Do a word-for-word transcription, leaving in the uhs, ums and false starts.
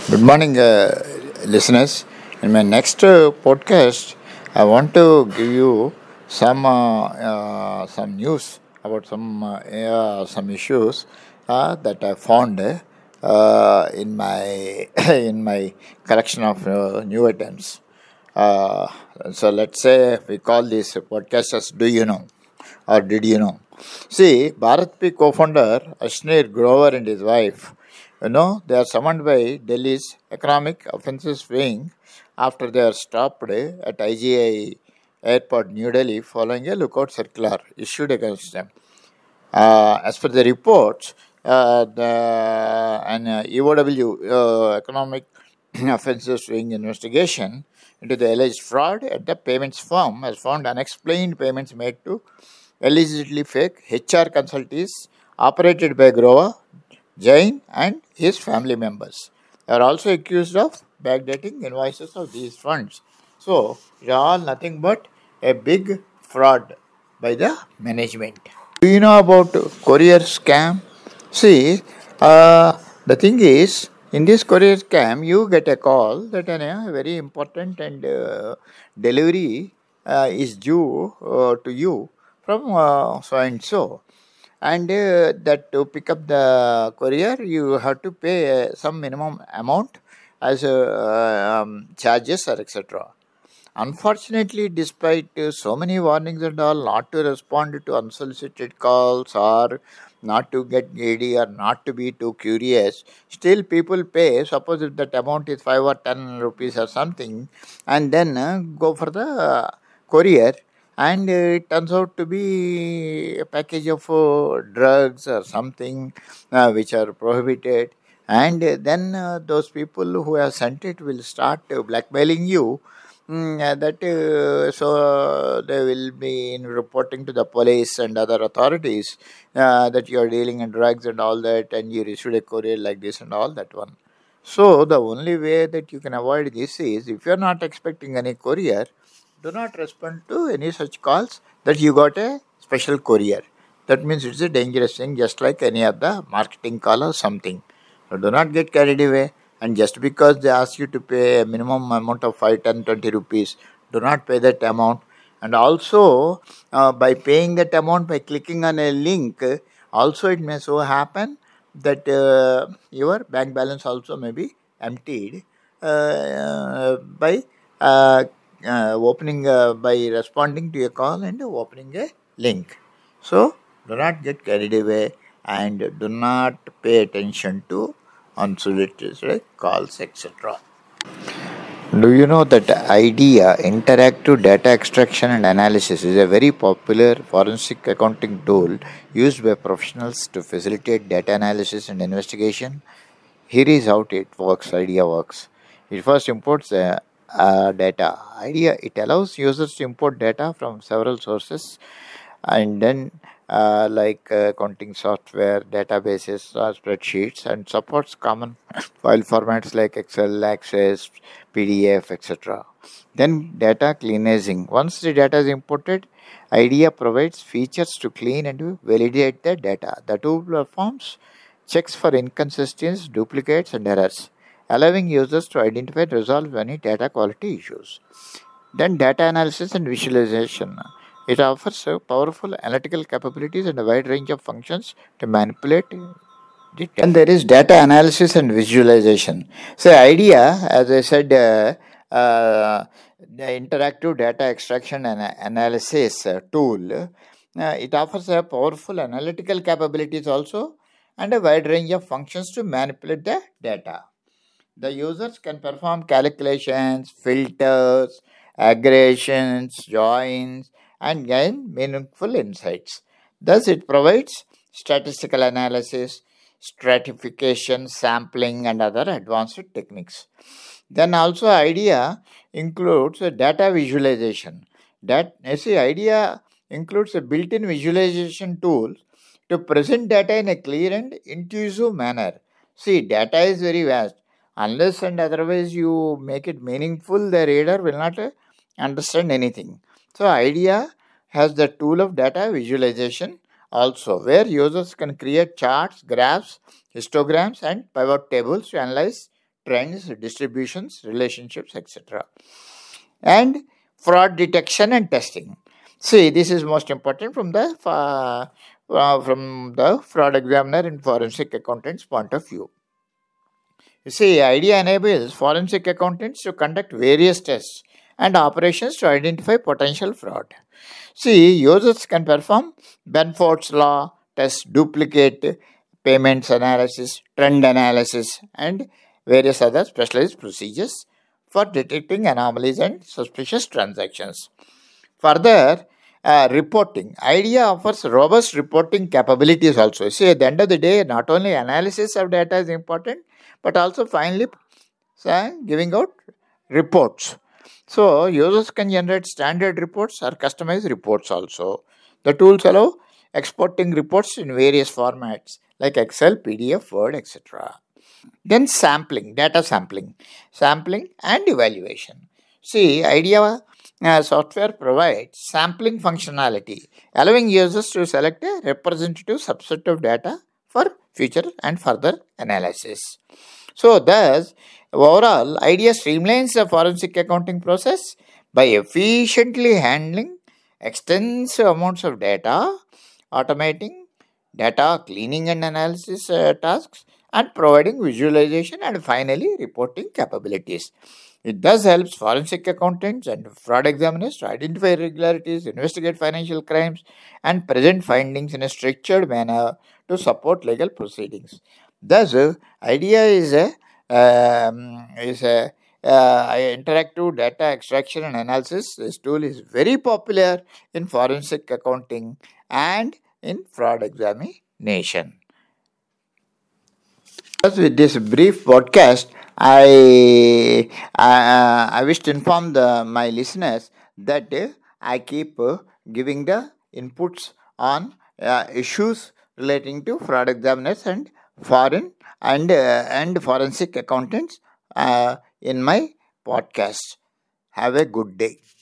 Good morning, uh, listeners. In my next uh, podcast, I want to give you some uh, uh, some news about some uh, uh, some issues uh, that I found uh, in my in my collection of uh, new items. Uh, so let's say we call this podcast as "Do You Know?" or "Did You Know?" See, Bharat P co-founder Ashnir Grover and his wife, you know, they are summoned by Delhi's Economic Offences Wing after they are stopped at I G I Airport, New Delhi, following a lookout circular issued against them. Uh, as per the reports, uh, the an uh, E O W uh, Economic Offences Wing investigation into the alleged fraud at the payments firm has found unexplained payments made to allegedly fake H R consultees operated by Grover, Jain, and his family members. They are also accused of backdating invoices of these funds. So, it's all nothing but a big fraud by the management. Do you know about courier scam? See, uh, the thing is, in this courier scam, you get a call that a uh, very important and uh, delivery uh, is due uh, to you from uh, so and so, and uh, that to pick up the courier, you have to pay uh, some minimum amount as uh, um, charges or et cetera. Unfortunately, despite uh, so many warnings and all, not to respond to unsolicited calls or not to get greedy or not to be too curious, still people pay. Suppose if that amount is five or ten rupees or something, and then uh, go for the uh, courier, and uh, it turns out to be a package of uh, drugs or something uh, which are prohibited. And uh, then uh, those people who have sent it will start uh, blackmailing you. Mm, uh, that uh, so they will be in reporting to the police and other authorities uh, that you are dealing in drugs and all that, and you issued a courier like this and all that one. So the only way that you can avoid this is, if you are not expecting any courier, do not respond to any such calls that you got a special courier. That means it's a dangerous thing, just like any other marketing call or something. So do not get carried away. And just because they ask you to pay a minimum amount of five, ten, twenty rupees, do not pay that amount. And also, uh, by paying that amount, by clicking on a link, also it may so happen that uh, your bank balance also may be emptied uh, by uh, uh, opening, uh, by responding to a call and opening a link. So, do not get carried away and do not pay attention to unsolicited calls, et cetera. Do you know that IDEA, Interactive Data Extraction and Analysis, is a very popular forensic accounting tool used by professionals to facilitate data analysis and investigation? Here is how it works, IDEA works. It first imports the uh, data. IDEA, it allows users to import data from several sources, and then uh, like uh, accounting software, databases, or spreadsheets, and supports common file formats like Excel, Access, P D F, et cetera. Then data cleansing. Once the data is imported, IDEA provides features to clean and validate the data. The tool performs checks for inconsistencies, duplicates, and errors, allowing users to identify and resolve any data quality issues. Then data analysis and visualization. It offers uh, powerful analytical capabilities and a wide range of functions to manipulate the data. And there is data analysis and visualization. So IDEA, as I said, uh, uh, the interactive data extraction and analysis uh, tool, uh, it offers a powerful analytical capabilities also and a wide range of functions to manipulate the data. The users can perform calculations, filters, aggregations, joins, and gain meaningful insights. Thus, it provides statistical analysis, stratification, sampling, and other advanced techniques. Then also IDEA includes a data visualization. That you see, IDEA includes a built-in visualization tool to present data in a clear and intuitive manner. See, data is very vast. Unless and otherwise you make it meaningful, the reader will not uh, understand anything. So, IDEA has the tool of data visualization also, where users can create charts, graphs, histograms, and pivot tables to analyze trends, distributions, relationships, et cetera. And fraud detection and testing. See, this is most important from the uh, uh, from the fraud examiner and forensic accountant's point of view. You see, IDEA enables forensic accountants to conduct various tests and operations to identify potential fraud. See, users can perform Benford's law tests, duplicate payments analysis, trend analysis, and various other specialized procedures for detecting anomalies and suspicious transactions. Further, uh, reporting. IDEA offers robust reporting capabilities also. See, at the end of the day, not only analysis of data is important, but also finally uh, giving out reports. So, users can generate standard reports or customized reports also. The tools allow exporting reports in various formats like Excel, P D F, Word, et cetera. Then sampling, data sampling, sampling and evaluation. See, IDEA uh, software provides sampling functionality, allowing users to select a representative subset of data for future and further analysis. So, thus, overall, IDEA streamlines the forensic accounting process by efficiently handling extensive amounts of data, automating data cleaning and analysis uh, tasks, and providing visualization and finally reporting capabilities. It thus helps forensic accountants and fraud examiners to identify irregularities, investigate financial crimes, and present findings in a structured manner to support legal proceedings. Thus, uh, IDEA is a um, is a uh, interactive data extraction and analysis. This tool is very popular in forensic accounting and in fraud examination. With this brief podcast, I I, I wish to inform the, my listeners that uh, I keep uh, giving the inputs on uh, issues relating to fraud examiners and foreign and uh, and forensic accountants uh, in my podcast. Have a good day.